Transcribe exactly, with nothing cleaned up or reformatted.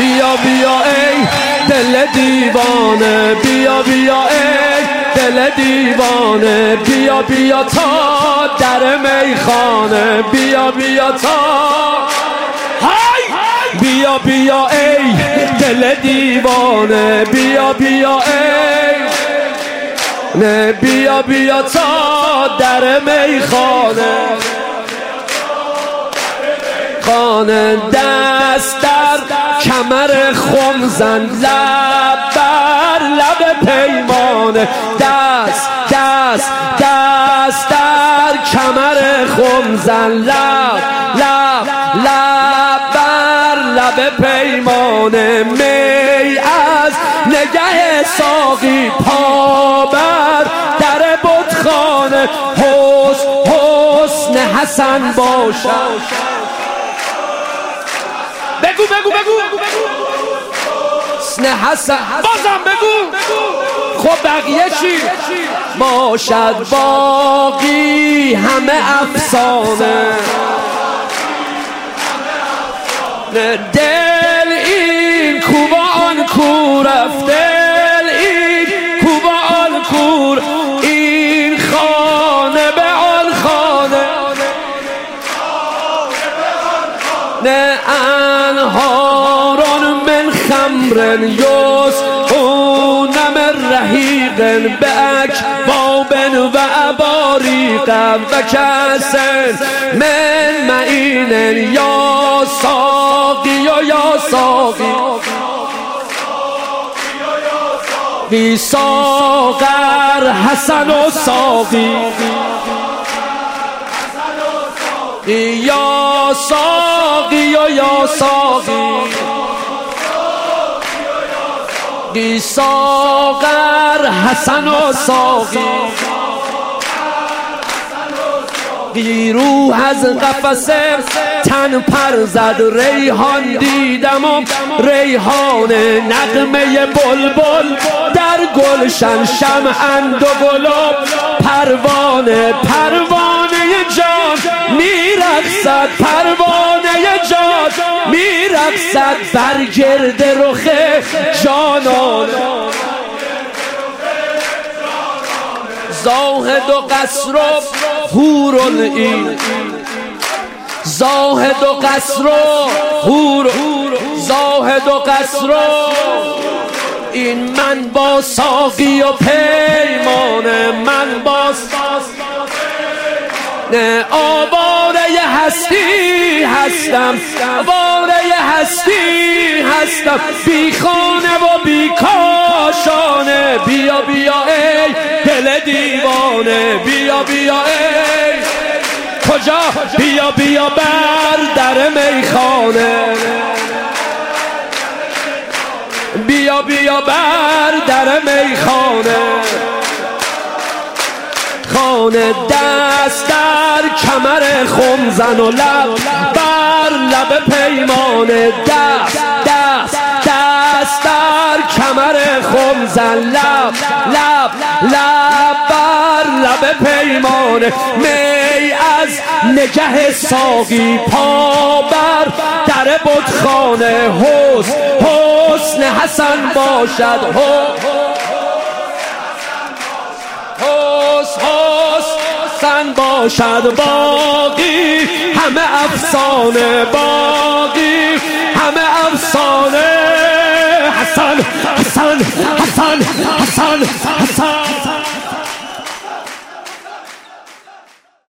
بیا بیا ای دل دیوانه، بیا بیا ای دل دیوانه، بیا بیا تا در میخانه، بیا بیا تا بیا بیا ای دل دیوانه، بیا بیا ای نه بیا بیا تا در میخانه خانه. دست در کمر خم زن، لب بر لب پیمانه، دست دست دست در کمر خم زن، لب لب لب بر لب پیمانه. می از نگه ساقی پا بر در بتخانه، حسن حسن حسن باشد. بگو بگو بگو حسن حسن بازم بگو. خب بقیه چی؟ باشد باقی همه افسانه. دل این کو با آن کو رفت، دل این کو با آن کو، این خانه به آن خانه. نه انهاران من خمر یسقون من رحیق باکواب و اباریق و کأس من معین. یا ساقی و یا ساقی بی ساغر حسن و ساقی، یا ساقی و یا ساقی بی ساغر حسن و ساقی. بی روح از قفس تن پر زد، ریحان دیدم و ریحان نغمه بلبل در گلشن، شمعند و گلاب پروانه، پروانه جان میرقصد، پروانه جان میرقصد بر گرد رخ جانان. زاهد و قصر و حورالعین، زاهد و قصر و حور، زاهد و قصر و این من با ساقی و پیمانه، من با نه آواره هستی هستم، آواره هستی هستم، بی خانه و بی کاشانه. بیا بیا ای دل دیوانه، بیا بیا ای کجا؟ بیا بیا بر در میخانه، بیا بیا بر در میخانه خانه. دست در کمر خم زن و لب بر لب پیمانه، دست دست دست در کمر خم زن، لب لب لب بر لب پیمانه. می از نگه ساقی پا بر در بتخانه، حسن حسن حسن باشد، حسن باشد باقی همه افسانه، باقی همه افسانه. حسن حسن حسن حسن حسن